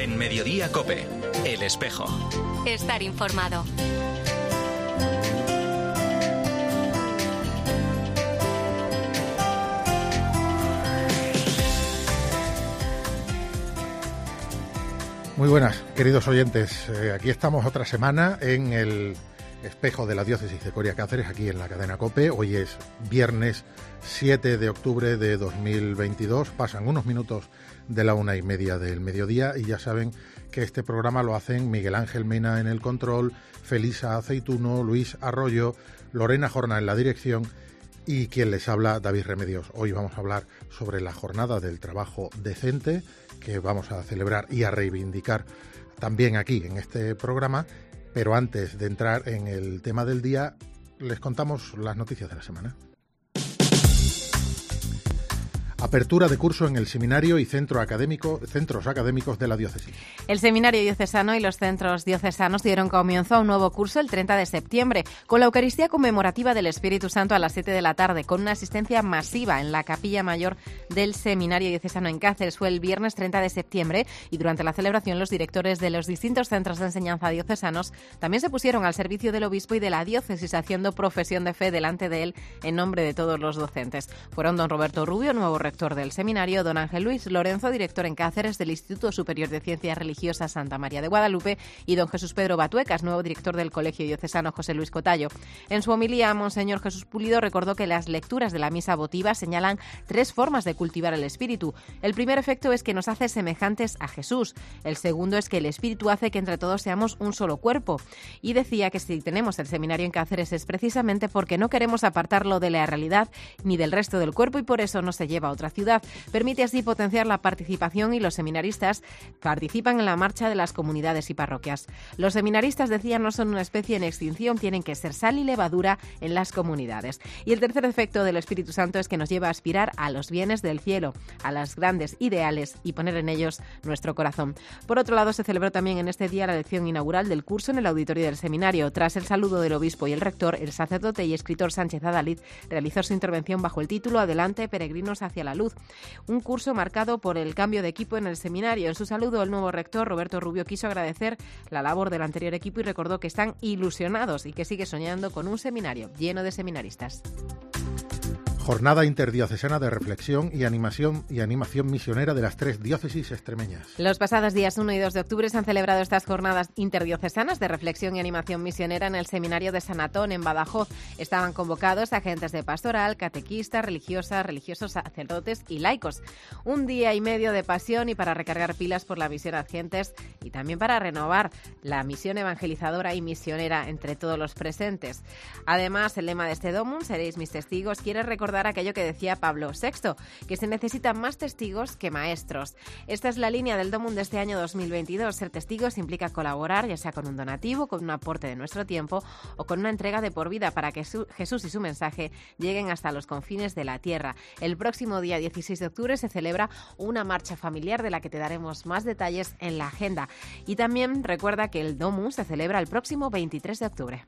En Mediodía COPE, El Espejo. Estar informado. Muy buenas, queridos oyentes. Aquí estamos otra semana en el Espejo de la Diócesis de Coria Cáceres, aquí en la cadena COPE. Hoy es viernes 7 de octubre de 2022. Pasan unos minutos de la 1:30 del mediodía y ya saben que este programa lo hacen Miguel Ángel Mena en el control, Felisa Aceituno, Luis Arroyo, Lorena Jorna en la dirección y quien les habla, David Remedios. Hoy vamos a hablar sobre la jornada del trabajo decente que vamos a celebrar y a reivindicar también aquí en este programa, pero antes de entrar en el tema del día, les contamos las noticias de la semana. Apertura de curso en el seminario y centros académicos de la diócesis. El seminario diocesano y los centros diocesanos dieron comienzo a un nuevo curso el 30 de septiembre, con la Eucaristía conmemorativa del Espíritu Santo a las 7 de la tarde, con una asistencia masiva en la capilla mayor del seminario diocesano en Cáceres. Fue el viernes 30 de septiembre y durante la celebración los directores de los distintos centros de enseñanza diocesanos también se pusieron al servicio del obispo y de la diócesis, haciendo profesión de fe delante de él en nombre de todos los docentes. Fueron don Roberto Rubio, nuevo rector del seminario, don Ángel Luis Lorenzo, director en Cáceres del Instituto Superior de Ciencias Religiosas Santa María de Guadalupe, y don Jesús Pedro Batuecas, nuevo director del Colegio Diocesano José Luis Cotallo. En su homilía, monseñor Jesús Pulido recordó que las lecturas de la misa votiva señalan 3 formas de cultivar el espíritu. El primer efecto es que nos hace semejantes a Jesús. El segundo es que el espíritu hace que entre todos seamos un solo cuerpo. Y decía que si tenemos el seminario en Cáceres es precisamente porque no queremos apartarlo de la realidad ni del resto del cuerpo y por eso no se lleva a otra ciudad. Permite así potenciar la participación y los seminaristas participan en la marcha de las comunidades y parroquias. Los seminaristas, decían, no son una especie en extinción, tienen que ser sal y levadura en las comunidades. Y el tercer efecto del Espíritu Santo es que nos lleva a aspirar a los bienes del cielo, a los grandes ideales y poner en ellos nuestro corazón. Por otro lado, se celebró también en este día la lección inaugural del curso en el auditorio del seminario. Tras el saludo del obispo y el rector, el sacerdote y escritor Sánchez Adalid realizó su intervención bajo el título Adelante, peregrinos hacia la luz. Un curso marcado por el cambio de equipo en el seminario. En su saludo, el nuevo rector, Roberto Rubio, quiso agradecer la labor del anterior equipo y recordó que están ilusionados y que sigue soñando con un seminario lleno de seminaristas. Jornada interdiocesana de reflexión y animación misionera de las 3 diócesis extremeñas. Los pasados días 1 y 2 de octubre se han celebrado estas jornadas interdiocesanas de reflexión y animación misionera en el seminario de San Antón, en Badajoz. Estaban convocados agentes de pastoral, catequistas, religiosas, religiosos, sacerdotes y laicos. Un día y medio de pasión y para recargar pilas por la misión Agentes y también para renovar la misión evangelizadora y misionera entre todos los presentes. Además, el lema de este Domum, Seréis mis testigos, quiere recordar aquello que decía Pablo VI, que se necesitan más testigos que maestros. Esta es la línea del Domum de este año 2022. Ser testigos implica colaborar, ya sea con un donativo, con un aporte de nuestro tiempo o con una entrega de por vida para que Jesús y su mensaje lleguen hasta los confines de la tierra. El próximo día 16 de octubre se celebra una marcha familiar de la que te daremos más detalles en la agenda. Y también recuerda que el Domum se celebra el próximo 23 de octubre.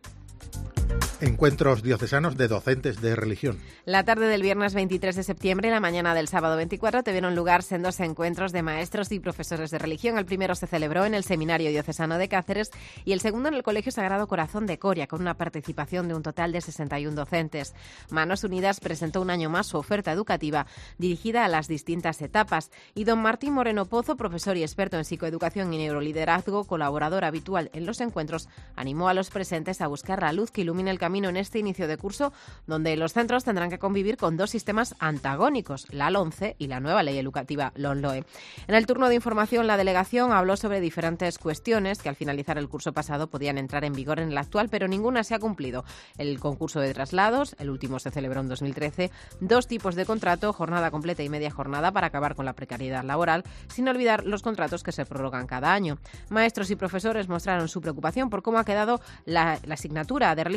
Encuentros diocesanos de docentes de religión. La tarde del viernes 23 de septiembre y la mañana del sábado 24 tuvieron lugar sendos encuentros de maestros y profesores de religión. El primero se celebró en el Seminario Diocesano de Cáceres y el segundo en el Colegio Sagrado Corazón de Coria, con una participación de un total de 61 docentes. Manos Unidas presentó un año más su oferta educativa dirigida a las distintas etapas. Y don Martín Moreno Pozo, profesor y experto en psicoeducación y neuroliderazgo, colaborador habitual en los encuentros, animó a los presentes a buscar la luz que ilumine el camino en este inicio de curso, donde los centros tendrán que convivir con 2 sistemas antagónicos, la LOMCE y la nueva ley educativa LOMLOE. En el turno de información, la delegación habló sobre diferentes cuestiones que al finalizar el curso pasado podían entrar en vigor en el actual, pero ninguna se ha cumplido. El concurso de traslados, el último se celebró en 2013, 2 tipos de contrato, jornada completa y media jornada para acabar con la precariedad laboral, sin olvidar los contratos que se prorrogan cada año. Maestros y profesores mostraron su preocupación por cómo ha quedado la asignatura de religión en la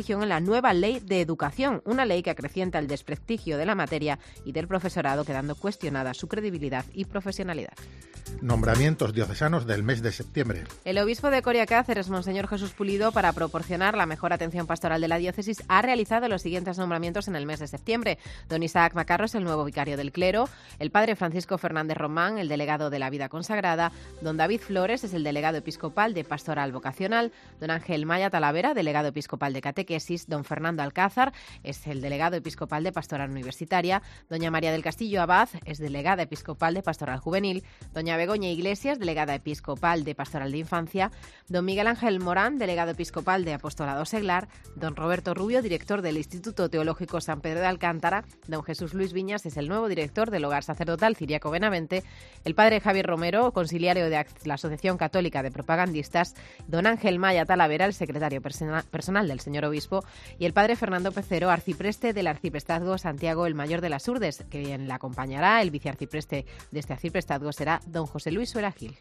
nueva Ley de Educación, una ley que acrecienta el desprestigio de la materia y del profesorado, quedando cuestionada su credibilidad y profesionalidad. Nombramientos diocesanos del mes de septiembre. El obispo de Coria Cáceres, Monseñor Jesús Pulido, para proporcionar la mejor atención pastoral de la diócesis, ha realizado los siguientes nombramientos en el mes de septiembre. Don Isaac Macarro es el nuevo vicario del clero, el padre Francisco Fernández Román, el delegado de la vida consagrada, don David Flores es el delegado episcopal de pastoral vocacional, don Ángel Maya Talavera, delegado episcopal de catequesis, don Fernando Alcázar es el delegado episcopal de pastoral universitaria, doña María del Castillo Abad es delegada episcopal de pastoral juvenil, doña Begoña Iglesias, delegada episcopal de pastoral de infancia, don Miguel Ángel Morán, delegado episcopal de apostolado seglar, don Roberto Rubio, director del Instituto Teológico San Pedro de Alcántara, don Jesús Luis Viñas es el nuevo director del Hogar Sacerdotal Ciriaco Benavente, el padre Javier Romero, conciliario de la Asociación Católica de Propagandistas, don Ángel Maya Talavera, el secretario personal del señor obispo, y el padre Fernando Pecero, arcipreste del arciprestazgo Santiago el Mayor de las Urdes, que bien la acompañará. El vicearcipreste de este arciprestazgo será don José Luis Suera Gil.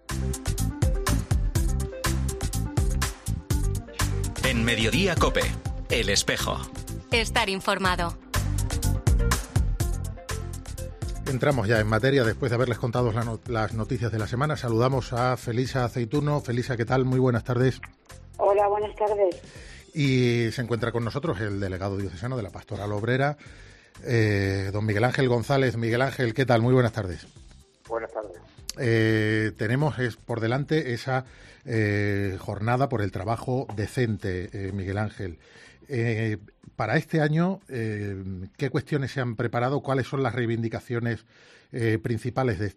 En Mediodía COPE, El Espejo. Estar informado. Entramos ya en materia después de haberles contado las noticias de la semana. Saludamos a Felisa Aceituno. Felisa, ¿qué tal? Muy buenas tardes. Hola, buenas tardes. Y se encuentra con nosotros el delegado diocesano de la Pastoral Obrera, don Miguel Ángel González. Miguel Ángel, ¿qué tal? Muy buenas tardes. Buenas tardes. Tenemos por delante esa jornada por el trabajo decente, Miguel Ángel. Para este año, ¿qué cuestiones se han preparado? ¿Cuáles son las reivindicaciones principales de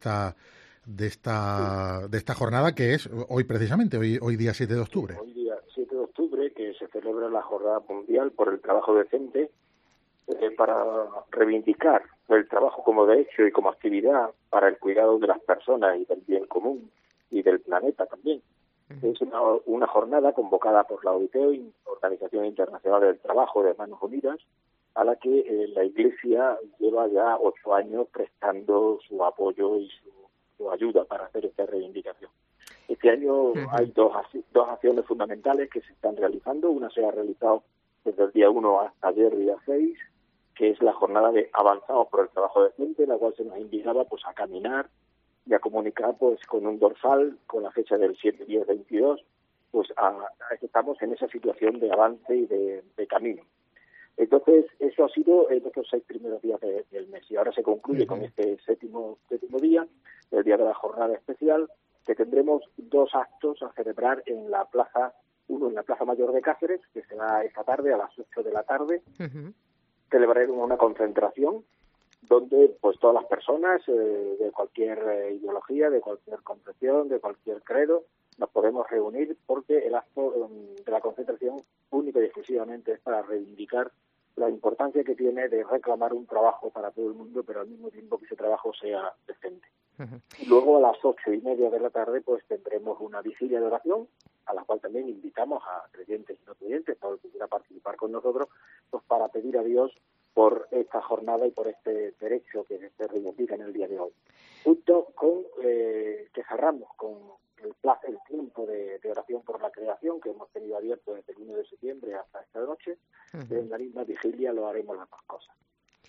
esta jornada, que es hoy precisamente, hoy día 7 de octubre? Hoy día 7 de octubre, que se celebra la Jornada Mundial por el Trabajo Decente, para reivindicar el trabajo como derecho y como actividad para el cuidado de las personas y del bien común y del planeta también. Es una jornada convocada por la OIT, Organización Internacional del Trabajo de Manos Unidas, a la que la Iglesia lleva ya 8 años prestando su apoyo y su ayuda para hacer esta reivindicación. Este año hay dos acciones fundamentales que se están realizando. Una se ha realizado desde el día 1 hasta ayer, día 6, que es la jornada de Avanzados por el Trabajo Decente, la cual se nos invitaba pues a caminar y a comunicar pues con un dorsal con la fecha del 7-10-22, pues que estamos en esa situación de avance y de camino. Entonces, eso ha sido en estos 6 primeros días del mes, y ahora se concluye con este séptimo día, el día de la jornada especial, que tendremos 2 actos a celebrar en la plaza, uno en la Plaza Mayor de Cáceres, que será esta tarde a las 8 de la tarde. Celebraremos una concentración donde pues todas las personas de cualquier ideología, de cualquier confesión, de cualquier credo, nos podemos reunir, porque el acto de la concentración única y exclusivamente es para reivindicar la importancia que tiene de reclamar un trabajo para todo el mundo, pero al mismo tiempo que ese trabajo sea decente. Y luego a las 8:30 de la tarde pues tendremos una vigilia de oración, a la cual también invitamos a creyentes y no creyentes, todo el que quiera participar con nosotros, pues para pedir a Dios por esta jornada y por este derecho que se reivindica en el día de hoy. Junto con que cerramos con el tiempo de oración por la creación, que hemos tenido abierto desde el 1 de septiembre hasta esta noche. En la misma vigilia lo haremos las 2 cosas.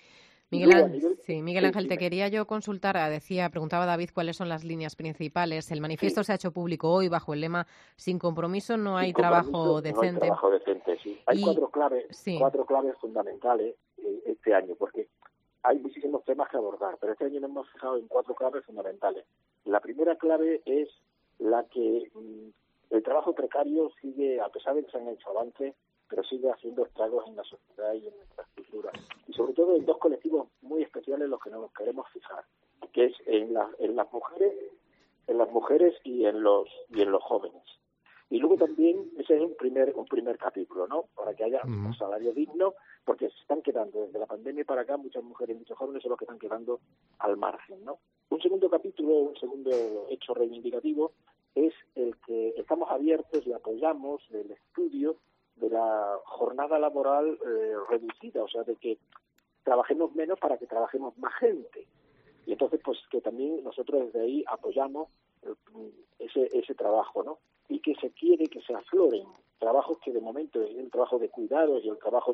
Miguel Ángel, te quería yo consultar, preguntaba David cuáles son las líneas principales. El manifiesto se ha hecho público hoy bajo el lema "Sin compromiso no hay trabajo decente". No hay trabajo decente, sí. Hay 4 claves fundamentales este año, porque hay muchísimos temas que abordar, pero este año nos hemos fijado en 4 claves fundamentales. La primera clave es la que el trabajo precario sigue, a pesar de que se han hecho avances, pero sigue haciendo estragos en la sociedad y en nuestra cultura. Y sobre todo en 2 colectivos muy especiales en los que nos queremos fijar, que es en las mujeres y en los jóvenes. Y luego también, ese es un primer capítulo, ¿no? Para que haya un salario digno, porque se están quedando, desde la pandemia para acá, muchas mujeres y muchos jóvenes son los que están quedando al margen, ¿no? Un segundo capítulo, un segundo hecho reivindicativo, es el que estamos abiertos y apoyamos el estudio de la jornada laboral reducida, o sea, de que trabajemos menos para que trabajemos más gente. Y entonces, pues que también nosotros desde ahí apoyamos ese trabajo, ¿no? Y que se quiere que se afloren trabajos que de momento es el trabajo de cuidados y el trabajo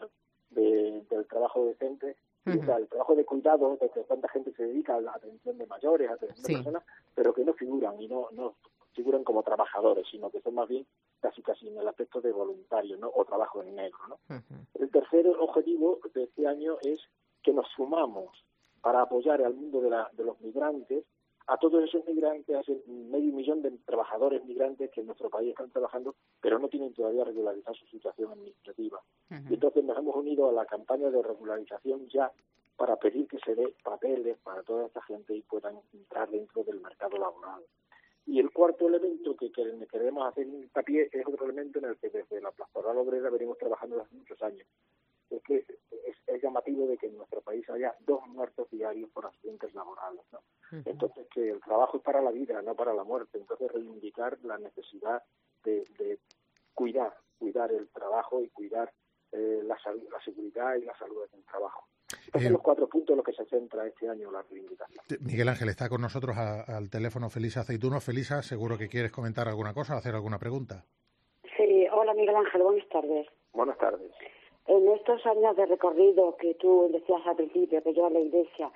del trabajo decente. O sea, el trabajo de cuidado, de que tanta gente se dedica a la atención de mayores, a atención de personas, pero que no figuran y no figuran como trabajadores, sino que son más bien casi en el aspecto de voluntarios, ¿no? O trabajo en negro, ¿no? El tercer objetivo de este año es que nos sumamos para apoyar al mundo de los migrantes, a todos esos migrantes, a ese 500.000 de trabajadores migrantes que en nuestro país están trabajando, pero no tienen todavía regularizar su situación administrativa. Y entonces nos hemos unido a la campaña de regularización ya para pedir que se dé papeles para toda esta gente y puedan entrar dentro del mercado laboral. Y el cuarto elemento que queremos hacer hincapié es otro elemento en el que desde la Pastoral Obrera venimos trabajando hace muchos años. Es que es llamativo de que en nuestro país haya 2 muertos diarios por accidentes laborales, ¿no? Entonces, que el trabajo es para la vida, no para la muerte. Entonces, reivindicar la necesidad de cuidar el trabajo y cuidar la seguridad y la salud del trabajo. Estos son los 4 puntos en los que se centra este año la reivindicación. Miguel Ángel, está con nosotros al teléfono Felisa Aceituno. Felisa, seguro que quieres comentar alguna cosa, hacer alguna pregunta. Sí, hola Miguel Ángel, buenas tardes. Buenas tardes. En estos años de recorrido que tú decías al principio, que lleva la Iglesia,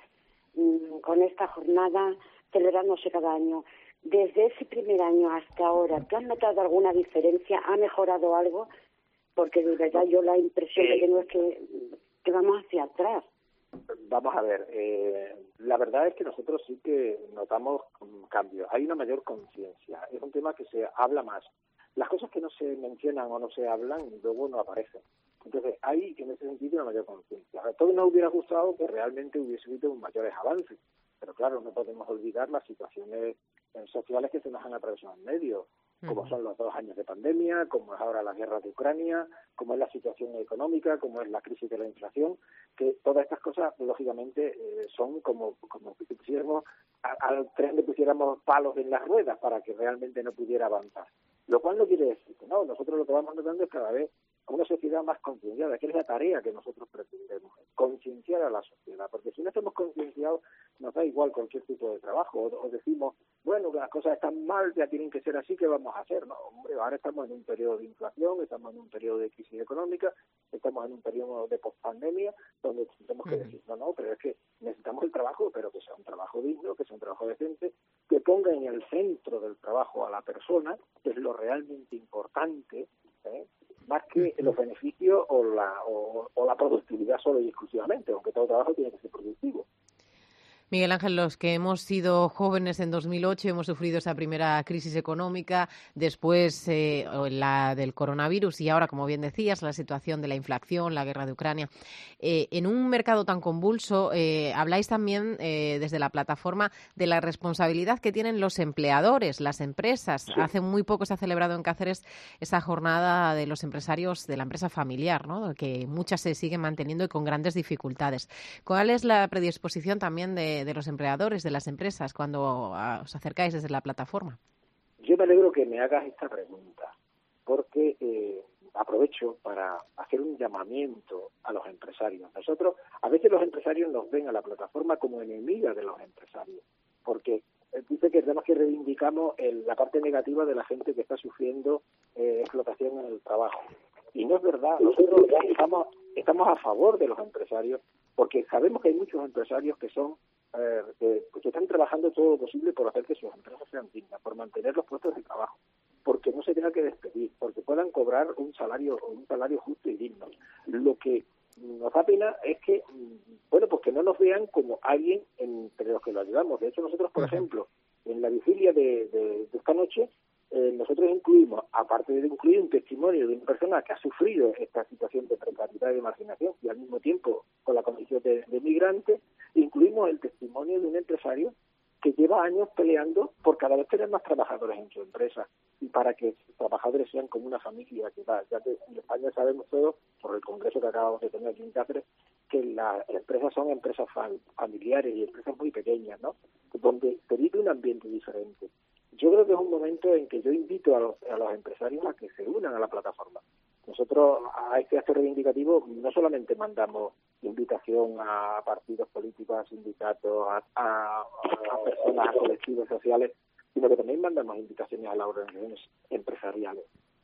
con esta jornada celebrándose cada año, desde ese primer año hasta ahora, ¿tú has notado alguna diferencia? ¿Ha mejorado algo? Porque de verdad yo la impresión que tengo es que vamos hacia atrás. Vamos a ver, la verdad es que nosotros sí que notamos cambios. Hay una mayor conciencia. Es un tema que se habla más. Las cosas que no se mencionan o no se hablan luego no aparecen. Entonces hay en ese sentido una mayor conciencia. A todos nos hubiera gustado que realmente hubiese habido mayores avances, pero claro, no podemos olvidar las situaciones sociales que se nos han atravesado en medio, como son los 2 años de pandemia, como es ahora la guerra de Ucrania, como es la situación económica, como es la crisis de la inflación, que todas estas cosas, lógicamente, son como si pusiéramos al tren le pusiéramos palos en las ruedas para que realmente no pudiera avanzar. Lo cual no quiere decir que no, nosotros lo que vamos notando es cada vez a una sociedad más concienciada, que es la tarea que nosotros pretendemos, concienciar a la sociedad, porque si no estamos concienciados nos da igual cualquier tipo de trabajo, o decimos, bueno, que las cosas están mal, ya tienen que ser así, ¿qué vamos a hacer? No, hombre, ahora estamos en un periodo de inflación, estamos en un periodo de crisis económica, estamos en un periodo de pospandemia, donde tenemos que decir, no, pero es que necesitamos el trabajo, pero que sea un trabajo digno, que sea un trabajo decente, que ponga en el centro del trabajo a la persona, que es lo realmente importante, más que los beneficios o la productividad solo y exclusivamente, aunque todo trabajo tiene que ser productivo. Miguel Ángel, los que hemos sido jóvenes en 2008 hemos sufrido esa primera crisis económica, después la del coronavirus y ahora, como bien decías, la situación de la inflación, la guerra de Ucrania. En un mercado tan convulso, habláis también desde la plataforma de la responsabilidad que tienen los empleadores, las empresas. Sí. Hace muy poco se ha celebrado en Cáceres esa jornada de los empresarios de la empresa familiar, ¿no? Que muchas se siguen manteniendo y con grandes dificultades. ¿Cuál es la predisposición también de los empleadores, de las empresas, cuando os acercáis desde la plataforma? Yo me alegro que me hagas esta pregunta, porque aprovecho para hacer un llamamiento a los empresarios. Nosotros, a veces los empresarios nos ven a la plataforma como enemiga de los empresarios, porque dice que tenemos que reivindicamos la parte negativa de la gente que está sufriendo explotación en el trabajo. Y no es verdad, nosotros estamos a favor de los empresarios, porque sabemos que hay muchos empresarios que son que están trabajando todo lo posible por hacer que sus empresas sean dignas, por mantener los puestos de trabajo, porque no se tenga que despedir, porque puedan cobrar un salario justo y digno. Lo que nos da pena es que, pues que no nos vean como alguien entre los que lo ayudamos. De hecho, nosotros, por ejemplo, en la vigilia de esta noche, nosotros incluimos, aparte de incluir un testimonio de una persona que ha sufrido esta situación de precariedad y de marginación y al mismo tiempo con la condición de migrante, incluimos el testimonio de un empresario que lleva años peleando por cada vez tener más trabajadores en su empresa y para que sus trabajadores sean como una familia. Ya que en España sabemos todos, por el congreso que acabamos de tener aquí en Cáceres, que las empresas son empresas familiares y empresas muy pequeñas, ¿no? Donde se vive un ambiente diferente. Yo creo que es un momento en que yo invito a los empresarios a que se unan a la plataforma. Nosotros a este acto reivindicativo no solamente mandamos invitación a partidos políticos, a sindicatos, a personas, a colectivos sociales, sino que también mandamos invitaciones a las organizaciones empresariales.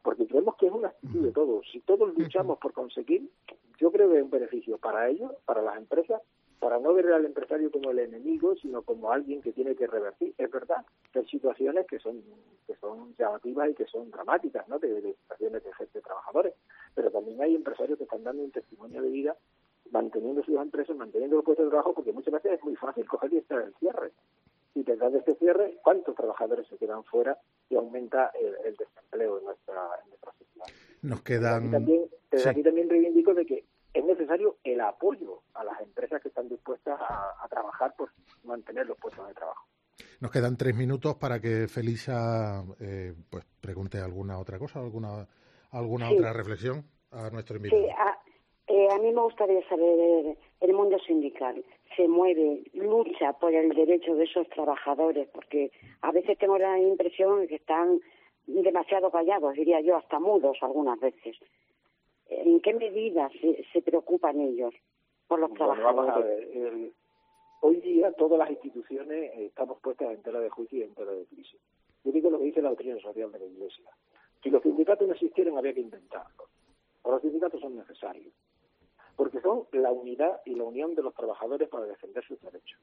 porque creemos que es una actitud de todos. Si todos luchamos por conseguir, yo creo que es un beneficio para ellos, para las empresas, para no ver al empresario como el enemigo, sino como alguien que tiene que revertir. Es verdad que hay situaciones que son llamativas y que son dramáticas, ¿no?, de situaciones de gente de trabajadores, pero también hay empresarios que están dando un testimonio de vida, manteniendo sus empresas, manteniendo los puestos de trabajo, porque muchas veces es muy fácil coger y estar en el cierre. Y detrás de este cierre, ¿cuántos trabajadores se quedan fuera y aumenta el desempleo en nuestra sociedad? Nos quedan... Desde aquí también reivindico de que es necesario el apoyo a las empresas que están dispuestas a trabajar por mantener los puestos de trabajo. Nos quedan 3 minutos para que Felisa pues pregunte alguna otra cosa, alguna otra reflexión a nuestro invitado. Sí, a mí me gustaría saber, el mundo sindical se mueve, lucha por el derecho de esos trabajadores, porque a veces tengo la impresión de que están demasiado callados, diría yo, hasta mudos algunas veces. ¿En qué medida se preocupan ellos por los trabajadores? Vamos a ver, hoy día todas las instituciones estamos puestas en tela de juicio y en tela de crisis. Yo digo lo que dice la doctrina social de la Iglesia. Si los sindicatos no existieran, había que inventarlos. Los sindicatos son necesarios, porque son la unidad y la unión de los trabajadores para defender sus derechos.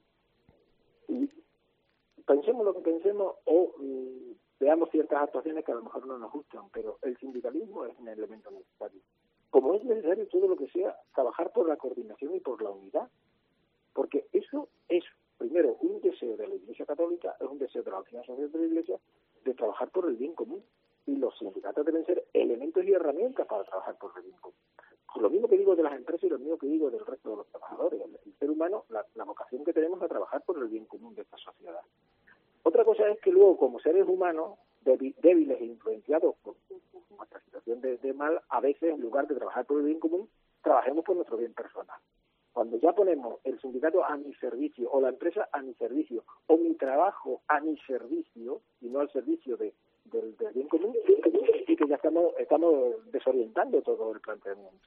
Y pensemos lo que pensemos o veamos ciertas actuaciones que a lo mejor no nos gustan, pero el sindicalismo es un elemento necesario. Como es necesario todo lo que sea trabajar por la coordinación y por la unidad, porque eso es, primero, un deseo de la Iglesia Católica, es un deseo de la doctrina social de la Iglesia, de trabajar por el bien común. Y los sindicatos deben ser elementos y herramientas para trabajar por el bien común. Lo mismo que digo de las empresas y lo mismo que digo del resto de los trabajadores. El ser humano, la vocación que tenemos a trabajar por el bien común de esta sociedad. Otra cosa es que luego, como seres humanos, débiles e influenciados por nuestra situación de mal, a veces, en lugar de trabajar por el bien común, trabajemos por nuestro bien personal. Cuando ya ponemos el sindicato a mi servicio, o la empresa a mi servicio, o mi trabajo a mi servicio, y no al servicio del bien común, y que ya estamos desorientando todo el planteamiento.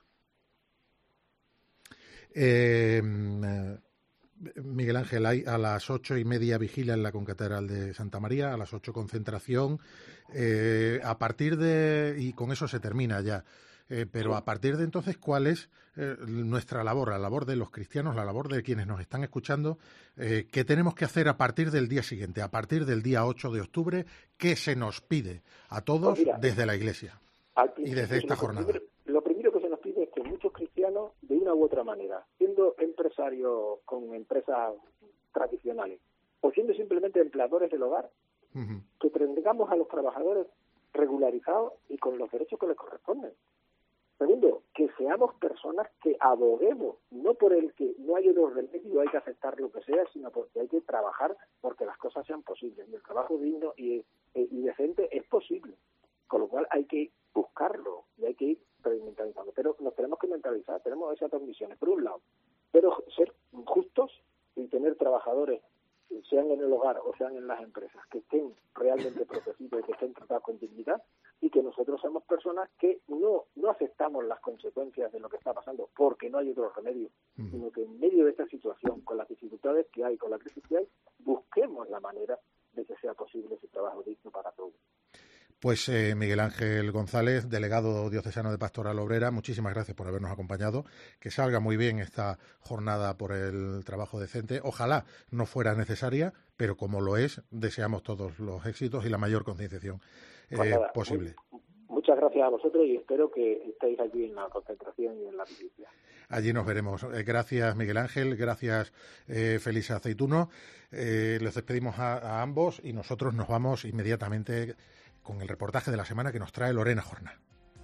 Miguel Ángel, hay a las 8:30 vigilia en la concatedral de Santa María, a las 8 concentración. A partir de... y con eso se termina ya. Pero a partir de entonces, ¿cuál es nuestra labor, la labor de los cristianos, la labor de quienes nos están escuchando? ¿Qué tenemos que hacer a partir del día siguiente, a partir del día 8 de octubre? ¿Qué se nos pide a todos desde la Iglesia y desde esta jornada? Lo primero que se nos pide es que muchos cristianos, de una u otra manera, siendo empresarios con empresas tradicionales o siendo simplemente empleadores del hogar, que tengamos a los trabajadores regularizados y con los derechos que les corresponden. Segundo, que seamos personas que aboguemos, no por el que no hay otro remedio, hay que aceptar lo que sea, sino porque hay que trabajar porque las cosas sean posibles. Y el trabajo digno y decente es posible. Con lo cual hay que buscarlo y hay que ir mentalizando. Pero nos tenemos que mentalizar, tenemos esas dos misiones. Por un lado, pero ser justos y tener trabajadores, sean en el hogar o sean en las empresas, que estén realmente protegidos y que estén tratados con dignidad, y que nosotros somos personas que no aceptamos las consecuencias de lo que está pasando porque no hay otro remedio, sino que en medio de esta situación, con las dificultades que hay, con la crisis que hay, busquemos la manera de que sea posible ese trabajo digno para todos. Pues Miguel Ángel González, delegado diocesano de Pastoral Obrera, muchísimas gracias por habernos acompañado. Que salga muy bien esta jornada por el trabajo decente. Ojalá no fuera necesaria, pero como lo es, deseamos todos los éxitos y la mayor concienciación posible. Muchas gracias a vosotros y espero que estéis allí en la concentración y en la vigilia. Allí nos veremos. Gracias, Miguel Ángel. Gracias, Felisa Aceituno. Les despedimos a ambos y nosotros nos vamos inmediatamente con el reportaje de la semana que nos trae Lorena Jorna.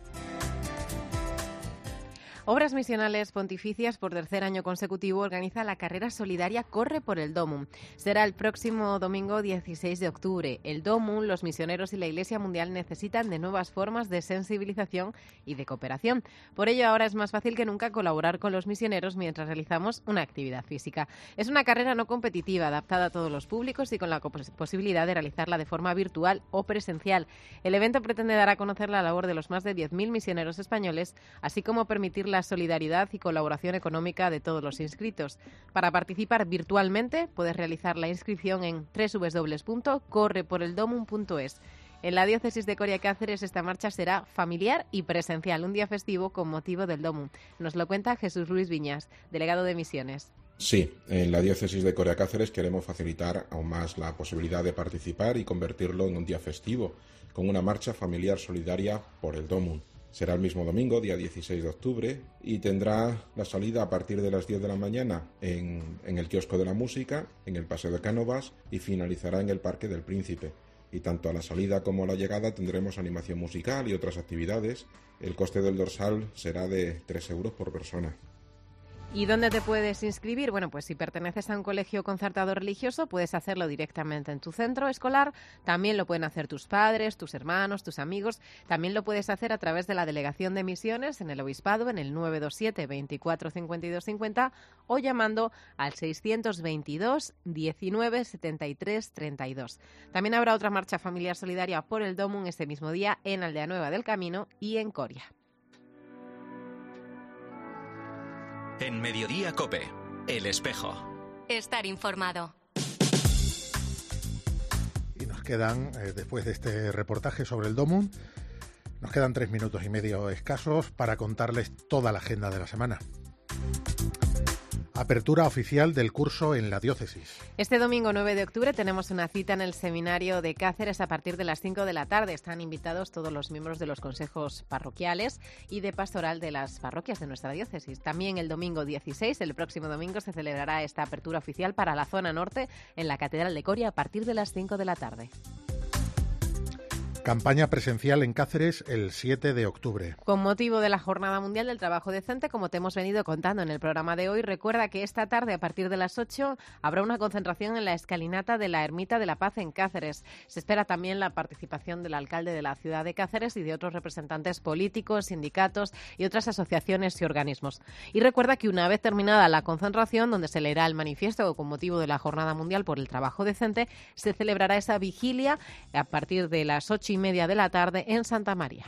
Obras Misionales Pontificias, por tercer año consecutivo, organiza la carrera solidaria Corre por el Domum. Será el próximo domingo 16 de octubre. El Domum, los misioneros y la Iglesia Mundial necesitan de nuevas formas de sensibilización y de cooperación. Por ello, ahora es más fácil que nunca colaborar con los misioneros mientras realizamos una actividad física. Es una carrera no competitiva, adaptada a todos los públicos y con la posibilidad de realizarla de forma virtual o presencial. El evento pretende dar a conocer la labor de los más de 10.000 misioneros españoles, así como permitir la solidaridad y colaboración económica de todos los inscritos. Para participar virtualmente puedes realizar la inscripción en www.correporeldomum.es En la diócesis de Coria Cáceres esta marcha será familiar y presencial, un día festivo con motivo del Domum. Nos lo cuenta Jesús Luis Viñas, delegado de Misiones. Sí, en la diócesis de Coria Cáceres queremos facilitar aún más la posibilidad de participar y convertirlo en un día festivo, con una marcha familiar solidaria por el Domum. Será el mismo domingo, día 16 de octubre, y tendrá la salida a partir de las 10 de la mañana en el kiosco de la música, en el Paseo de Cánovas, y finalizará en el Parque del Príncipe. Y tanto a la salida como a la llegada tendremos animación musical y otras actividades. El coste del dorsal será de 3 euros por persona. ¿Y dónde te puedes inscribir? Bueno, pues si perteneces a un colegio concertado religioso, puedes hacerlo directamente en tu centro escolar. También lo pueden hacer tus padres, tus hermanos, tus amigos. También lo puedes hacer a través de la Delegación de Misiones en el Obispado, en el 927 24 52 50 o llamando al 622 19 73 32. También habrá otra marcha familiar solidaria por el Domum ese mismo día en Aldea Nueva del Camino y en Coria. En Mediodía COPE, El Espejo. Estar informado. Y nos quedan, después de este reportaje sobre el Domum, nos quedan 3 minutos y medio escasos para contarles toda la agenda de la semana. Apertura oficial del curso en la diócesis. Este domingo 9 de octubre tenemos una cita en el seminario de Cáceres a partir de las 5 de la tarde. Están invitados todos los miembros de los consejos parroquiales y de pastoral de las parroquias de nuestra diócesis. También el domingo 16, el próximo domingo, se celebrará esta apertura oficial para la zona norte en la Catedral de Coria a partir de las 5 de la tarde. Campaña presencial en Cáceres el 7 de octubre. Con motivo de la Jornada Mundial del Trabajo Decente, como te hemos venido contando en el programa de hoy, recuerda que esta tarde a partir de las 8 habrá una concentración en la escalinata de la Ermita de la Paz en Cáceres. Se espera también la participación del alcalde de la ciudad de Cáceres y de otros representantes políticos, sindicatos y otras asociaciones y organismos. Y recuerda que una vez terminada la concentración, donde se leerá el manifiesto con motivo de la Jornada Mundial por el Trabajo Decente, se celebrará esa vigilia a partir de las 8:30 de la tarde en Santa María.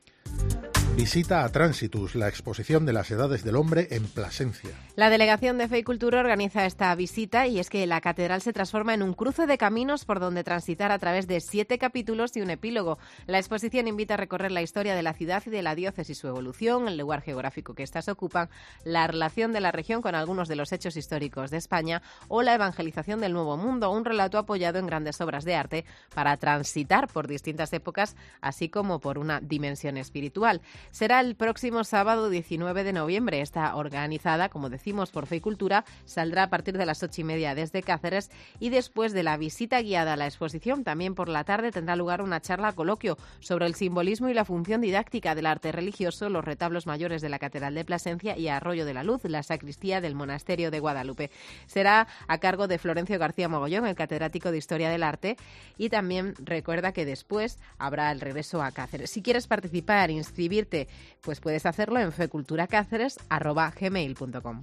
Visita a Tránsitus, la exposición de las edades del hombre en Plasencia. La Delegación de Fe y Cultura organiza esta visita y es que la catedral se transforma en un cruce de caminos por donde transitar a través de 7 capítulos y un epílogo. La exposición invita a recorrer la historia de la ciudad y de la diócesis, su evolución, el lugar geográfico que éstas ocupan, la relación de la región con algunos de los hechos históricos de España o la evangelización del Nuevo Mundo, un relato apoyado en grandes obras de arte para transitar por distintas épocas, así como por una dimensión espiritual. Será el próximo sábado 19 de noviembre. Está organizada, como decimos, por Fe y Cultura. Saldrá a partir de las 8:30 desde Cáceres y después de la visita guiada a la exposición, también por la tarde tendrá lugar una charla coloquio sobre el simbolismo y la función didáctica del arte religioso, los retablos mayores de la Catedral de Plasencia y Arroyo de la Luz, la sacristía del Monasterio de Guadalupe. Será a cargo de Florencio García Mogollón, el catedrático de Historia del Arte, y también recuerda que después habrá el regreso a Cáceres. Si quieres participar, inscribirte, pues puedes hacerlo en feculturacáceres@gmail.com.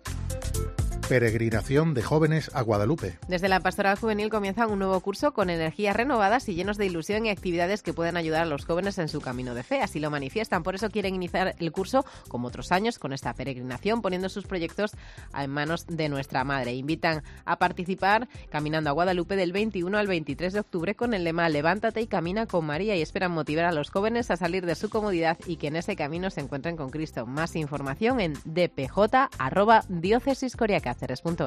Peregrinación de jóvenes a Guadalupe. Desde la Pastoral Juvenil comienzan un nuevo curso con energías renovadas y llenos de ilusión y actividades que pueden ayudar a los jóvenes en su camino de fe. Así lo manifiestan. Por eso quieren iniciar el curso, como otros años, con esta peregrinación, poniendo sus proyectos en manos de nuestra Madre. Invitan a participar caminando a Guadalupe del 21 al 23 de octubre con el lema Levántate y camina con María, y esperan motivar a los jóvenes a salir de su comodidad y que en ese camino se encuentren con Cristo. Más información en dpj@diocesiscoriacáceres.es.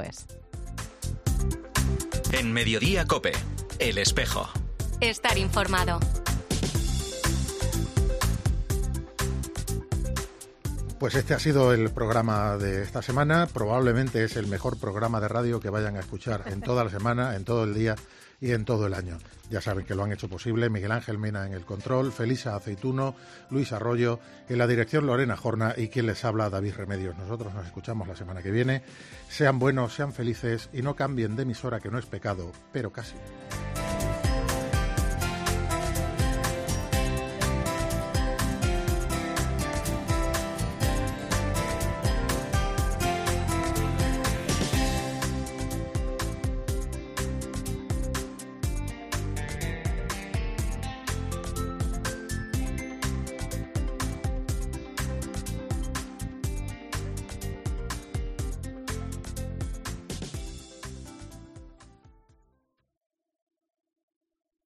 En Mediodía COPE, El Espejo. Estar informado. Pues este ha sido el programa de esta semana. Probablemente es el mejor programa de radio que vayan a escuchar en toda la semana, en todo el día y en todo el año. Ya saben que lo han hecho posible Miguel Ángel Mena en el control, Felisa Aceituno, Luis Arroyo, en la dirección Lorena Jorna y quien les habla, David Remedios. Nosotros nos escuchamos la semana que viene. Sean buenos, sean felices y no cambien de emisora, que no es pecado, pero casi.